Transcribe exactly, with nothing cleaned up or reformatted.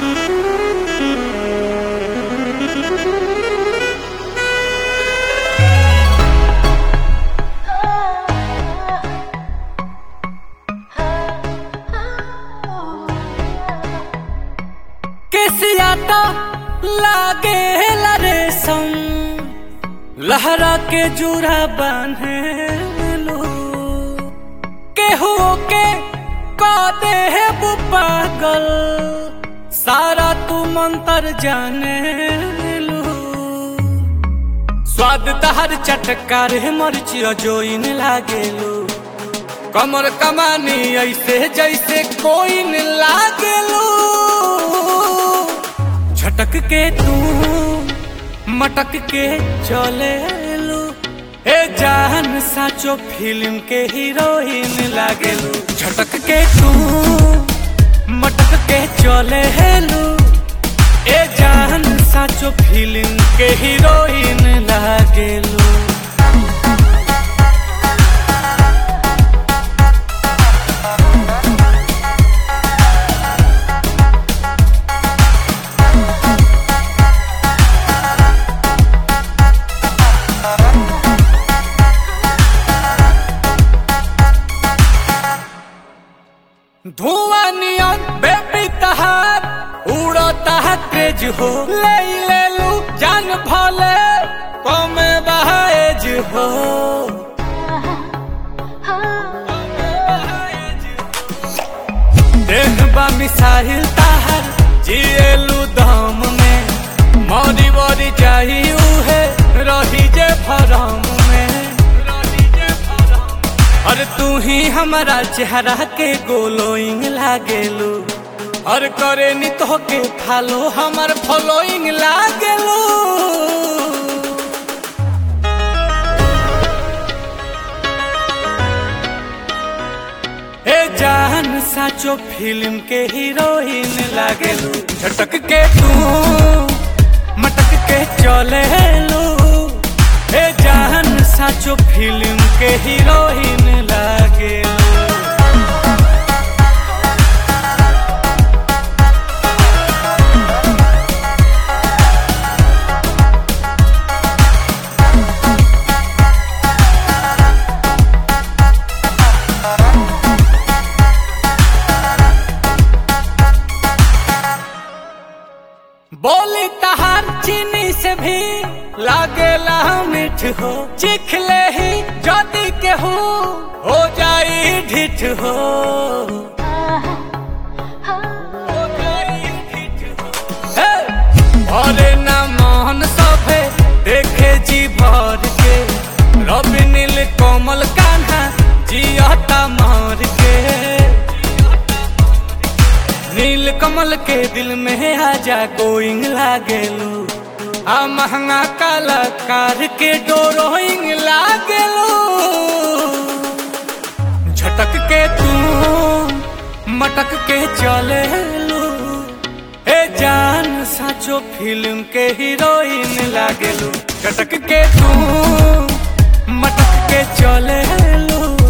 केसियाता लागे रेशम लहरा के जुरा बांधे लो केहू के कादे है वो पागल सारा तू मंतर जाने लो स्वाद तहर चटकार है मरचिया जोइन लागे लो कमर कमानी ऐसे जैसे कोई न लागे लो झटक के तू मटक के चले लो ए जान साचो फिल्म के हीरोइन लागे लो झटक के तू मटक के चले लो ए जान साचो फिल्म के हीरोइन लागे लो धुआं नियन बेबी तहार उड़ता है क्रेज हो ले ले लू जान भले कमे बहाएज हो देखबा मिसाइल तहार जिएलू दम में मौरी वरी चाहिए है रही जे भरम में और तू ही हमारा चेहरा के गोलोइंग लागेलू और करे नी तो के फालो हमार फॉलोइंग लागेलू ए जान साचो फिल्म के हीरोइन लागेलू झटक के तू मटक के चले लो ए जान साचो फिल्म के हीरोइन लागे बोली तहार चीनी से भी लागेला मीठ हो चिखले ही जदी के हो हो जाई ढिठ हो भरे ना मोहन सभे देखे जी भर के रवि नील कोमल कान्हा जियता मार के नील कमल के दिल में आजा गोइंग लागेलू आ महंगा कलाकार के डोरोइंग लागेलू झटक के तू मटक के चले लो ए जान साचो फिल्म के हीरोइन लागेलू झटक के तू मटक के चले लो